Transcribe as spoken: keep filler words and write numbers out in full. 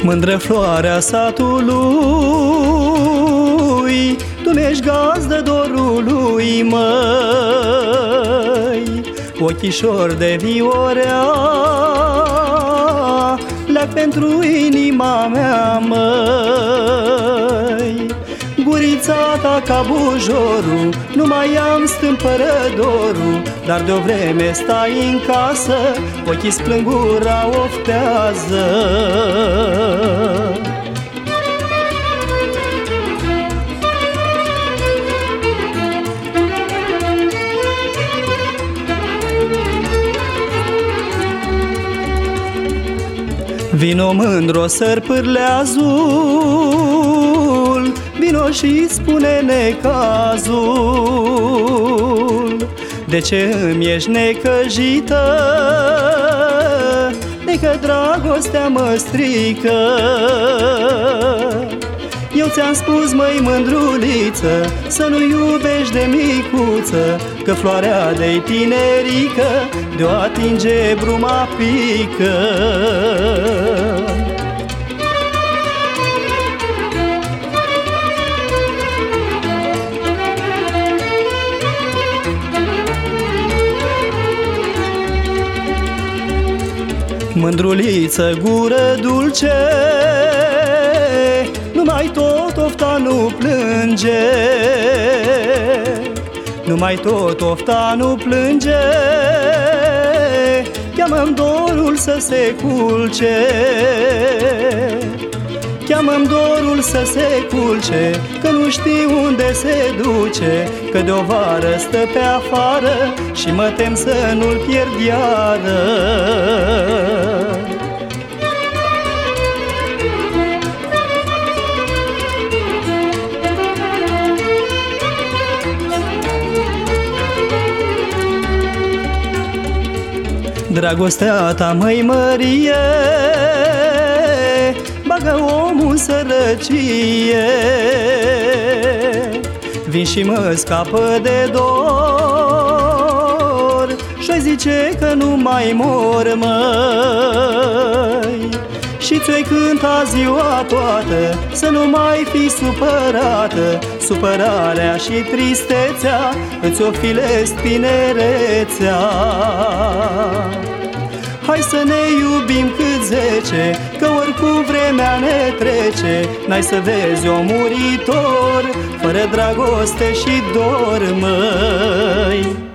Mândră floarea satului, tu mi-ești gazdă dorului, măi. Ochișor de viorea, leac pentru inima mea, măi. Gurița ta ca bujorul, nu mai am stâmpără dorul, dar de-o vreme stai în casă, ochii splâng, gura oftează. Vino mândro, sărpârle azul, vino și spune necazul. De ce îmi ești necăjită? De că dragostea mă strică. Eu ți-am spus, măi mândruliță, să nu iubești de micuță, că floarea de-i tinerică, de-o atinge bruma pică. Mândruliță, gură dulce, numai tot ofta nu plânge, numai tot ofta nu plânge. Cheamă-mi dorul să se culce, cheamă-mi dorul să se culce, că nu știu unde se duce, că de o vară stă pe afară și mă tem să nu-l pierd iară. Dragostea ta, măi mărie, bagă omul în sărăcie. Vin și mă scapă de dor și-o zice că nu mai mor, măi. Și ți-o-i cânta ziua toată, să nu mai fii supărată. Supărarea și tristețea îți ofilesc tinerețea. Hai să ne iubim cât zece, că oricum vremea ne trece. N-ai să vezi o muritor fără dragoste și dor, măi.